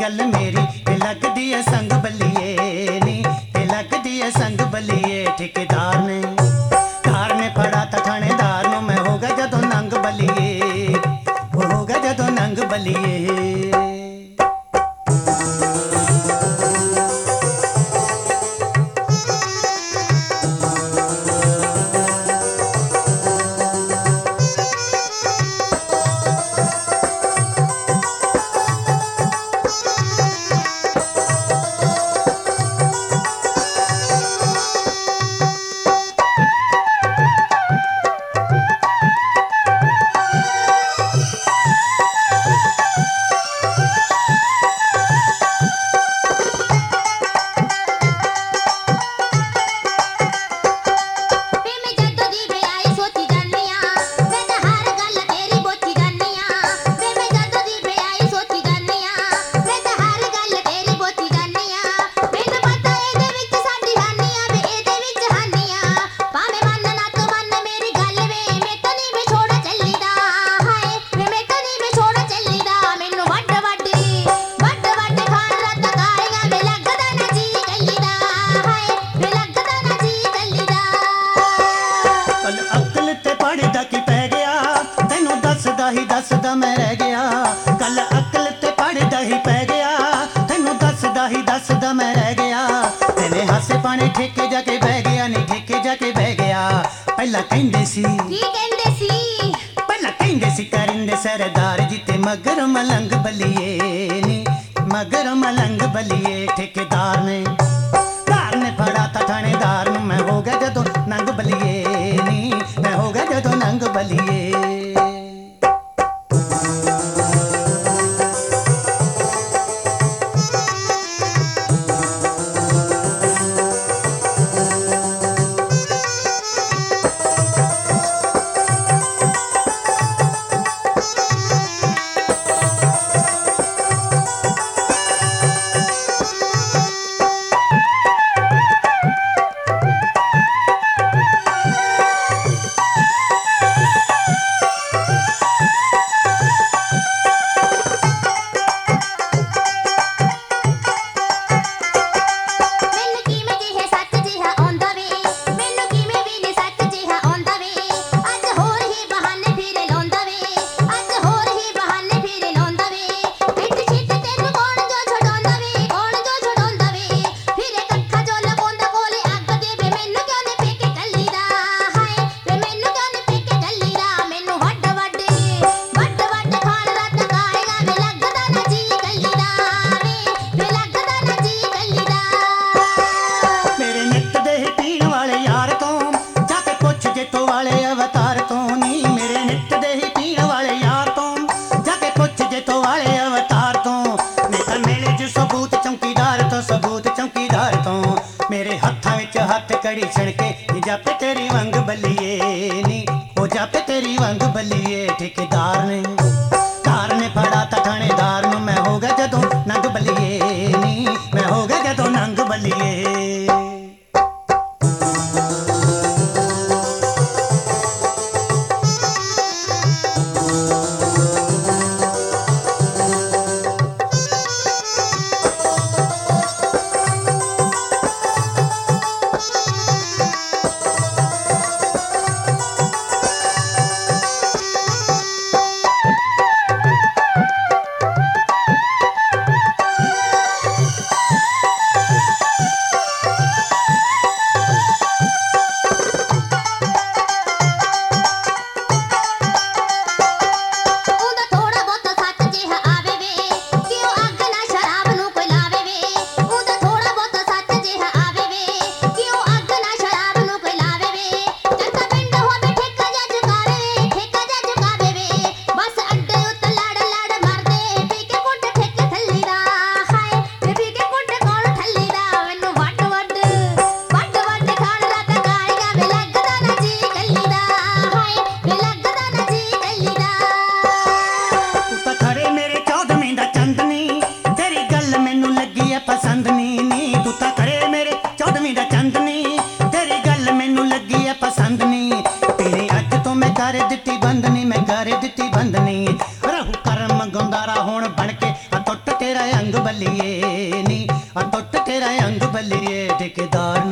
गल मेरी ते लगदी है संग बल्लिए नी, ते लगदी है संग बल्लिए। ठेकेदार ने फड़ा ता थानेदार नूं, मैं हो गया जदों नंग बल्लिए, वो हो गया जदों नंग बल्लिए। दसदा मैं रह गया, कल अकल ते पढ़दा ही पै गया, तेनू दसदा मैं रह गया। तेरे हासे पाने ठेके जाके बह गया, नी ठेके जाके बह गया। पहला कहंदे सी करिंदे सरदार जी ते मगर मलंग बलिए नी, मगर मलंग बलिए। ठेकेदार ने फड़ा ता थानेदार नूं, मैं हो गया जदों नंग बलिए नी, मैं हो गया जदों नंग बलिए। कड़ी छणके जापे तेरी वंग बलिए नी, ओ जापे तेरी वंग बलिए। ठेकेदार ने फड़ा ता थानेदार नूं, मैं हो गया जदों नंग बलिए नी, मैं हो गया जदों नंग बलिए। बंदनी मैं कर दिती बंदनी रहू करम गुंदारा होण बन के टुट ਤੇਰਾ ਅੰਗ ਬੱਲੀਏ ਨੀ, ਟੁੱਟ ਤੇਰਾ ਅੰਗ ਬੱਲੀਏ ਠੇਕੇਦਾਰ